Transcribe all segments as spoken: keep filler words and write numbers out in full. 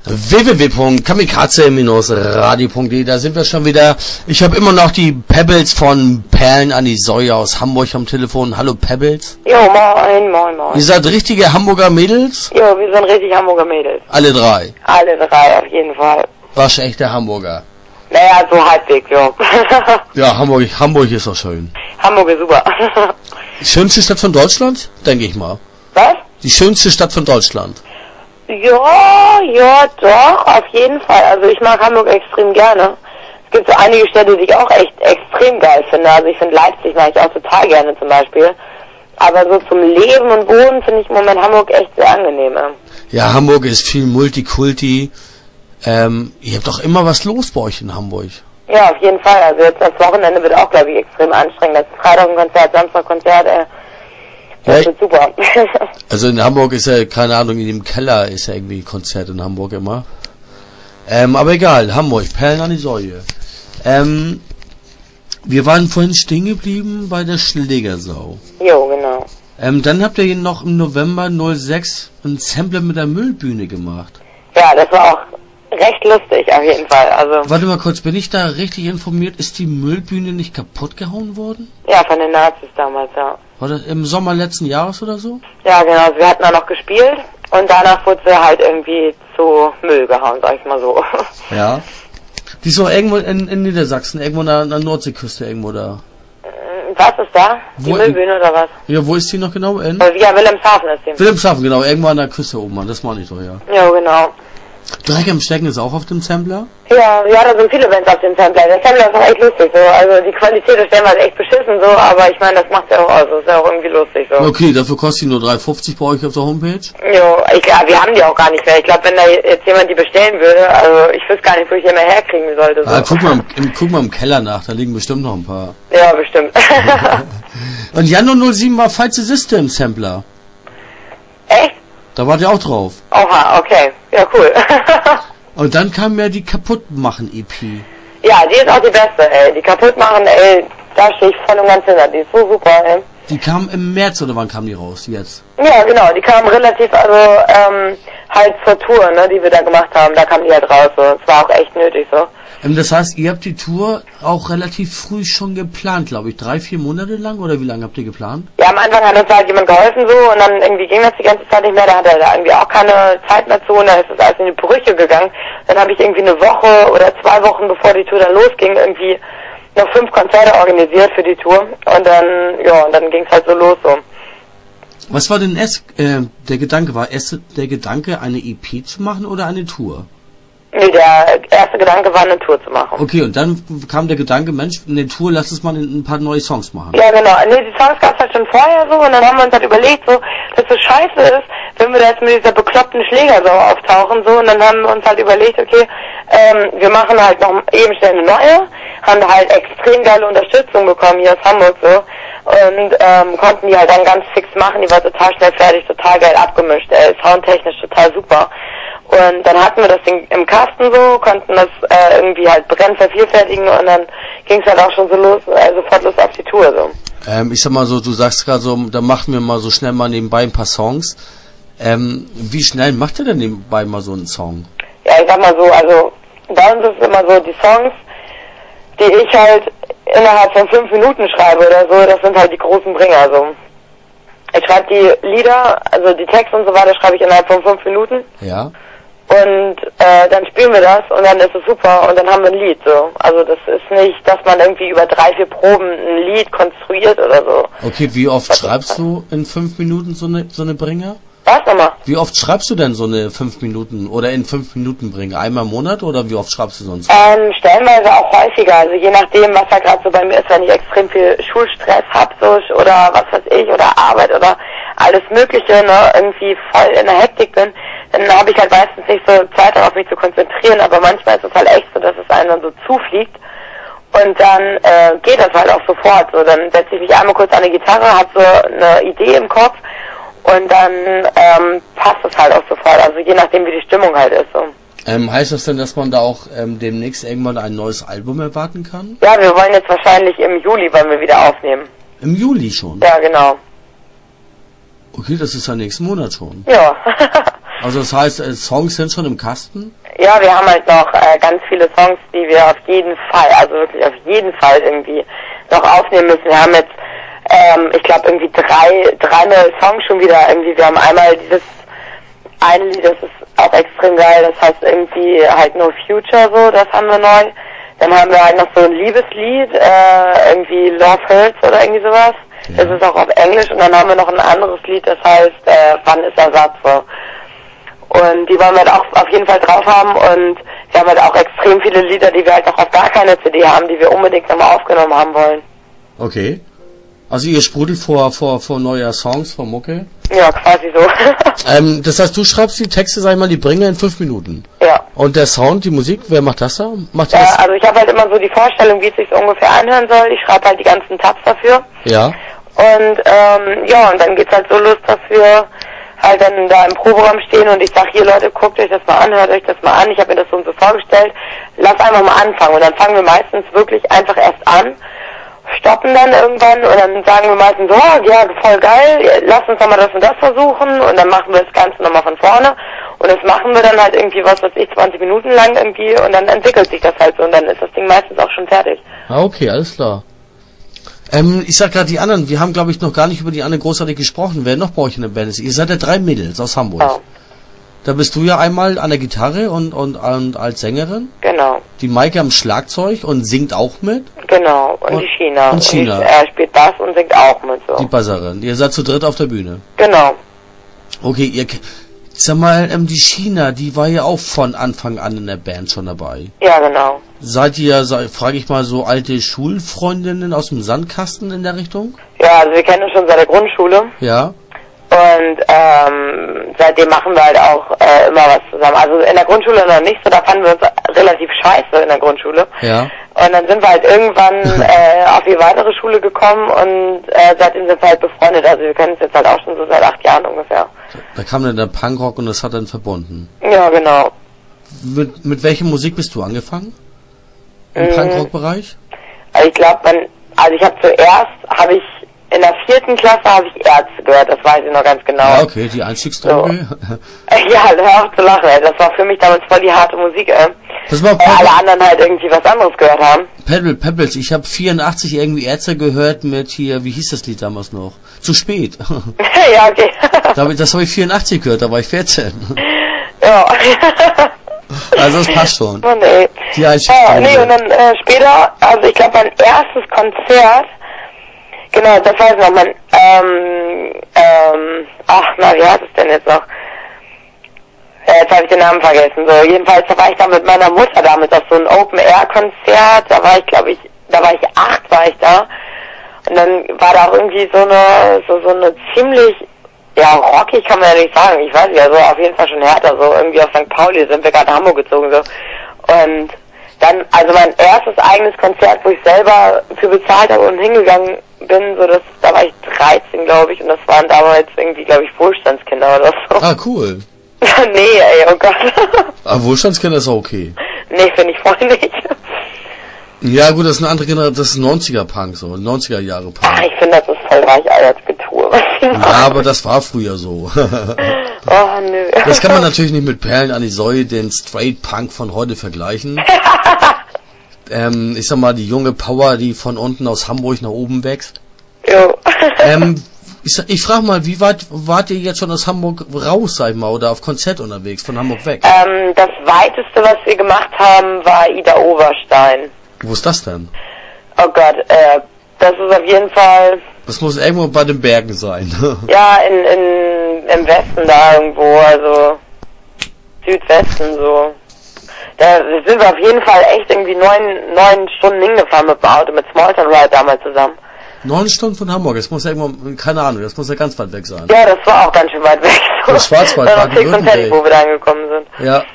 w w w punkt kamikaze radio punkt de, da sind wir schon wieder. Ich habe immer noch die Pebbles von Perlen an die Säue aus Hamburg am Telefon. Hallo Pebbles. Jo, moin, moin, moin. Ihr seid richtige Hamburger Mädels? Jo, wir sind richtig Hamburger Mädels. Alle drei? Alle drei, auf jeden Fall. Waschechte Hamburger? Naja, so halbwegs, jo. Ja, Hamburg, Hamburg ist doch schön. Hamburg ist super. Die schönste Stadt von Deutschland? Denke ich mal. Was? Die schönste Stadt von Deutschland? Ja, ja, doch, auf jeden Fall. Also ich mag Hamburg extrem gerne. Es gibt so einige Städte, die ich auch echt extrem geil finde. Also ich finde Leipzig mag ich auch total gerne zum Beispiel. Aber so zum Leben und Wohnen finde ich im Moment Hamburg echt sehr angenehm. Ja, Hamburg ist viel Multikulti. Ähm, ihr habt doch immer was los bei euch in Hamburg. Ja, auf jeden Fall. Also jetzt das Wochenende wird auch, glaube ich, extrem anstrengend. Das ist Freitag ein Konzert, Samstag Konzert, äh. Das ja, wird super. Also in Hamburg ist ja, keine Ahnung, in dem Keller ist ja irgendwie ein Konzert in Hamburg immer. Ähm, aber egal, Hamburg, Perlen an die Säue. Ähm, wir waren vorhin stehen geblieben bei der Schlägersau. Jo, genau. Ähm, dann habt ihr noch im November null sechs ein Sampler mit der Müllbühne gemacht. Ja, das war auch recht lustig auf jeden Fall. Also warte mal kurz, bin ich da richtig informiert? Ist die Müllbühne nicht kaputt gehauen worden? Ja, von den Nazis damals, ja. War das im Sommer letzten Jahres oder so? Ja, genau. Also wir hatten da noch gespielt und danach wurde sie halt irgendwie zu Müll gehauen, sag ich mal so. Ja. Die ist doch irgendwo in, in Niedersachsen, irgendwo an der, an der Nordseeküste irgendwo da. Was ist da? Die Wo Müllbühne oder was? Ja, wo ist die noch genau? In? Ja, Wilhelmshaven ist die. Wilhelmshaven, genau. Irgendwo an der Küste oben, Mann. Das meine ich doch, ja. Ja, genau. Dreck am Stecken ist auch auf dem Sampler? Ja, ja, da sind viele Bands auf dem Sampler. Der Sampler ist auch echt lustig, so. Also die Qualität ist stellenweise echt beschissen, so, aber ich meine, das macht ja auch aus. Das ist ja auch irgendwie lustig, so. Okay, dafür kostet die nur drei fünfzig bei euch auf der Homepage? Jo, ich glaube, wir haben die auch gar nicht mehr. Ich glaube, wenn da jetzt jemand die bestellen würde, also ich wüsste gar nicht, wo ich die mehr herkriegen sollte, so. Ah, guck mal, im, guck mal im Keller nach, da liegen bestimmt noch ein paar. Ja, bestimmt. Und Januar null sieben war Fight the System Sampler. Echt? Da wart ihr auch drauf. Oha, okay. Ja, cool. Und dann kam ja die Kaputtmachen-E P. Ja, die ist auch die beste, ey. Die Kaputtmachen, ey, da stehe ich voll und ganz hinter. Die ist so super, ey. Die kam im März, oder wann kam die raus? Jetzt? Ja, genau. Die kam relativ, also, ähm, halt zur Tour, ne, die wir da gemacht haben. Da kam die halt raus, so. Es war auch echt nötig, so. Ähm, das heißt, ihr habt die Tour auch relativ früh schon geplant, glaube ich. Drei, vier Monate lang, oder wie lange habt ihr geplant? Ja, am Anfang hat uns halt jemand geholfen, so, und dann irgendwie ging das die ganze Zeit nicht mehr. Da hat er da irgendwie auch keine Zeit mehr zu, und dann ist das alles in die Brüche gegangen. Dann habe ich irgendwie eine Woche oder zwei Wochen, bevor die Tour dann losging, irgendwie noch fünf Konzerte organisiert für die Tour. Und dann, ja, und dann ging's halt so los, so. Was war denn erst, äh, der Gedanke? War erst der Gedanke, eine E P zu machen oder eine Tour? Nee, der erste Gedanke war, eine Tour zu machen. Okay, und dann kam der Gedanke, Mensch, eine Tour, lass uns mal ein paar neue Songs machen. Ja, genau. Nee, die Songs gab's halt schon vorher so, und dann haben wir uns halt überlegt, so, dass es scheiße ist, wenn wir da jetzt mit dieser bekloppten Schlägersau auftauchen, so, und dann haben wir uns halt überlegt, okay, ähm, wir machen halt noch eben schnell eine neue, haben da halt extrem geile Unterstützung bekommen hier aus Hamburg, so, und ähm, konnten die halt dann ganz fix machen, die war total schnell fertig, total geil abgemischt, äh, soundtechnisch total super. Und dann hatten wir das Ding im Kasten so, konnten das äh, irgendwie halt brennend vervielfältigen, und dann ging es halt auch schon so los, äh, sofort los auf die Tour, so. Ähm, ich sag mal so, du sagst gerade so, da machen wir mal so schnell mal nebenbei ein paar Songs. Ähm, wie schnell macht ihr denn nebenbei mal so einen Song? Ja, ich sag mal so, also bei uns ist es immer so, die Songs, die ich halt innerhalb von fünf Minuten schreibe oder so, das sind halt die großen Bringer, so. Ich schreibe die Lieder, also die Texte und so weiter, schreibe ich innerhalb von fünf Minuten. Ja. Und äh, dann spielen wir das, und dann ist es super, und dann haben wir ein Lied, so. Also das ist nicht, dass man irgendwie über drei, vier Proben ein Lied konstruiert oder so. Okay, wie oft Was schreibst du in fünf Minuten so eine so eine Bringer? Was nochmal? Wie oft schreibst du denn so eine fünf Minuten oder in fünf Minuten Bringer? Einmal im Monat, oder wie oft schreibst du sonst? Ähm, stellenweise auch häufiger, also je nachdem, was da gerade so bei mir ist, wenn ich extrem viel Schulstress hab, so, oder was weiß ich, oder Arbeit oder alles Mögliche, ne, irgendwie voll in der Hektik bin, dann habe ich halt meistens nicht so Zeit darauf, mich zu konzentrieren, aber manchmal ist es halt echt so, dass es einem dann so zufliegt, und dann äh, geht das halt auch sofort, so, dann setze ich mich einmal kurz an die Gitarre, hab so eine Idee im Kopf, und dann ähm, passt es halt auch sofort, also je nachdem, wie die Stimmung halt ist, so. Ähm, heißt das denn, dass man da auch ähm, demnächst irgendwann ein neues Album erwarten kann? Ja, wir wollen jetzt wahrscheinlich im Juli wollen wir wieder aufnehmen. Im Juli schon? Ja, genau. Okay, das ist ja nächsten Monat schon. Ja. Also das heißt, äh, Songs sind schon im Kasten? Ja, wir haben halt noch äh, ganz viele Songs, die wir auf jeden Fall, also wirklich auf jeden Fall irgendwie noch aufnehmen müssen. Wir haben jetzt, ähm, ich glaube irgendwie drei, drei neue Songs schon wieder irgendwie. Wir haben einmal dieses eine Lied, das ist auch extrem geil, das heißt irgendwie halt No Future so, das haben wir neu. Dann haben wir halt noch so ein Liebeslied, äh, irgendwie Love Hurts oder irgendwie sowas. Ja. Das ist auch auf Englisch. Und dann haben wir noch ein anderes Lied, das heißt äh, Wann ist Ersatz so. Und die wollen wir halt auch auf jeden Fall drauf haben. Und wir haben halt auch extrem viele Lieder, die wir halt noch auf gar keine C D haben, die wir unbedingt nochmal aufgenommen haben wollen. Okay. Also ihr sprudelt vor, vor, vor neuer Songs, vor Mucke? Ja, quasi so. ähm, das heißt, du schreibst die Texte, sag ich mal, die Bringer in fünf Minuten? Ja. Und der Sound, die Musik, wer macht das da? Macht ja, das? Also ich habe halt immer so die Vorstellung, wie es sich so ungefähr anhören soll. Ich schreibe halt die ganzen Tabs dafür. Ja. Und ähm, ja, und dann geht's halt so los, dass wir halt dann da im Proberaum stehen und ich sag, hier Leute, guckt euch das mal an, hört euch das mal an, ich habe mir das so und so vorgestellt, lasst einfach mal anfangen. Und dann fangen wir meistens wirklich einfach erst an, stoppen dann irgendwann und dann sagen wir meistens so, oh, ja, voll geil, lasst uns doch mal das und das versuchen und dann machen wir das Ganze nochmal von vorne und das machen wir dann halt irgendwie, was weiß ich, zwanzig Minuten lang irgendwie und dann entwickelt sich das halt so und dann ist das Ding meistens auch schon fertig. Ah, okay, alles klar. Ähm, ich sag gerade die anderen, wir haben glaube ich noch gar nicht über die anderen großartig gesprochen, wer noch bei euch in der Band ist. Ihr seid ja drei Mädels aus Hamburg. Oh. Da bist du ja einmal an der Gitarre und, und, und als Sängerin. Genau. Die Maike am Schlagzeug und singt auch mit. Genau, und, und die China. Und China. Und die, er spielt Bass und singt auch mit. So. Die Basserin. Ihr seid zu dritt auf der Bühne. Genau. Okay, ihr... Sag mal, ähm, die China, die war ja auch von Anfang an in der Band schon dabei. Ja, genau. Seid ihr, sei, frage ich mal, so alte Schulfreundinnen aus dem Sandkasten in der Richtung? Ja, also wir kennen uns schon seit der Grundschule. Ja. Und ähm, seitdem machen wir halt auch äh, immer was zusammen. Also in der Grundschule noch nicht so, da fanden wir uns relativ scheiße in der Grundschule. Ja. Und dann sind wir halt irgendwann äh, auf die weitere Schule gekommen und äh, seitdem sind wir halt befreundet. Also wir kennen uns jetzt halt auch schon so seit acht Jahren ungefähr. Da kam dann der Punkrock und das hat dann verbunden. Ja, genau. Mit, mit welcher Musik bist du angefangen? Im mhm. Punkrock-Bereich? Also ich glaube, man, also ich habe zuerst, habe ich in der vierten Klasse habe ich Ärzte gehört, das weiß ich noch ganz genau. Ja, okay, die Einstiegsdroge. So. Ja, hör auf zu lachen, ey. Das war für mich damals voll die harte Musik, ey. Das war Weil alle anderen halt irgendwie was anderes gehört haben. Pebble, Pebbles, ich habe vierundachtzig irgendwie Ärzte gehört mit hier, wie hieß das Lied damals noch? Zu spät. Ja, okay. Das habe ich vierundachtzig gehört, da war ich vierzehn. Ja. Also das passt schon. Oh, nee. Die Einstiegsdroge. Ja, nee, und dann äh, später, also ich glaube mein erstes Konzert, genau, das weiß ich noch, mein, ähm, ähm, ach, na, wie heißt es denn jetzt noch? Ja, jetzt habe ich den Namen vergessen. So, jedenfalls, da war ich da mit meiner Mutter damit auf so ein Open-Air-Konzert, da war ich, glaube ich, da war ich acht, war ich da. Und dann war da auch irgendwie so eine, so, so eine ziemlich, ja, rockig kann man ja nicht sagen, ich weiß nicht, also auf jeden Fall schon härter, so irgendwie auf Sankt Pauli sind wir gerade nach Hamburg gezogen, so. Und dann, also mein erstes eigenes Konzert, wo ich selber für bezahlt habe und hingegangen bin, so das, da war ich dreizehn, glaube ich, und das waren damals irgendwie, glaube ich, Wohlstandskinder oder so. Ah, cool. Nee, ey, oh Gott. Ah, Wohlstandskinder ist auch okay. Nee, finde ich voll nicht. Ja gut, das ist eine andere Generation, das ist neunziger-Punk, so, neunziger-Jahre-Punk. Ach, ich finde, das ist voll Weicheier-Getue, was die machen. Ja, aber das war früher so. Oh, nö. Das kann man natürlich nicht mit Perlen an die Säue, den Straight-Punk von heute vergleichen. ähm, ich sag mal, die junge Power, die von unten aus Hamburg nach oben wächst. Jo. ähm, ich, ich frage mal, wie weit wart ihr jetzt schon aus Hamburg raus, sag ich mal, oder auf Konzert unterwegs, von Hamburg weg? Ähm, das weiteste, was wir gemacht haben, war Ida Oberstein. Wo ist das denn? Oh Gott, äh, das ist auf jeden Fall... Das muss irgendwo bei den Bergen sein. Ja, in, in, im Westen da irgendwo, also Südwesten so. Da sind wir auf jeden Fall echt irgendwie neun, neun Stunden hingefahren mit dem Auto, mit Smalltown Ride damals zusammen. Neun Stunden von Hamburg, das muss ja irgendwo, keine Ahnung, das muss ja ganz weit weg sein. Ja, das war auch ganz schön weit weg. So. Das Schwarzwald, da war Fix und Teddy, wo wir da angekommen sind. Ja.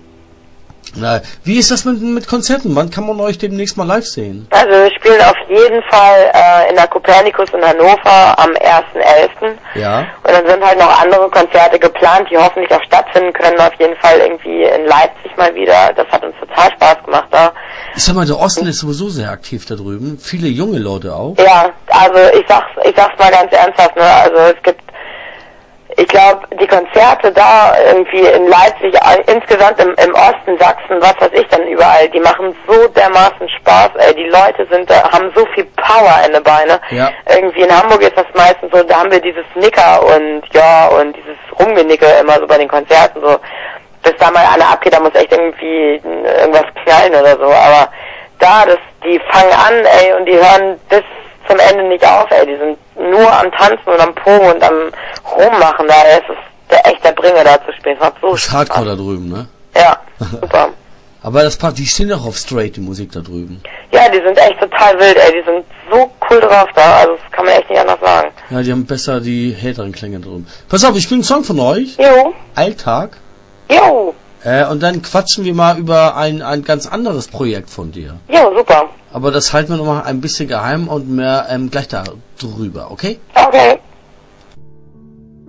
Na, wie ist das mit, mit Konzerten? Wann kann man euch demnächst mal live sehen? Also wir spielen auf jeden Fall äh, in der Copernicus in Hannover am ersten elften Ja. Und dann sind halt noch andere Konzerte geplant, die hoffentlich auch stattfinden können. Auf jeden Fall irgendwie in Leipzig mal wieder. Das hat uns total Spaß gemacht da. Ich sag mal, der Osten ist sowieso sehr aktiv da drüben. Viele junge Leute auch. Ja, also ich sag's, ich sag's mal ganz ernsthaft, ne? Also es gibt, ich glaube, die Konzerte da irgendwie in Leipzig, insgesamt im, im Osten, Sachsen, was weiß ich dann überall, die machen so dermaßen Spaß, ey. Die Leute sind da, haben so viel Power in den Beinen. Ja. Irgendwie in Hamburg ist das meistens so, da haben wir dieses Nicker und ja, und dieses Rumgenicke immer so bei den Konzerten so. Bis da mal einer abgeht, da muss echt irgendwie irgendwas knallen oder so. Aber da, das, die fangen an, ey, und die hören bis zum Ende nicht auf, ey. Die sind nur am Tanzen und am Pogo und am Rummachen da. Es ist der echte Bringer da zu spielen. Das, so das ist Hardcore da drüben, ne? Ja, super. Aber das passt, die stehen doch auf Straight, die Musik da drüben. Ja, die sind echt total wild, ey. Die sind so cool drauf da. Also das kann man echt nicht anders sagen. Ja, die haben besser die härteren Klänge drüben. Pass auf, ich spiele einen Song von euch. Jo. Alltag. Jo. Äh, und dann quatschen wir mal über ein, ein ganz anderes Projekt von dir. Jo, super. Aber das halten wir noch mal ein bisschen geheim und mehr ähm, gleich da drüber, okay? Okay.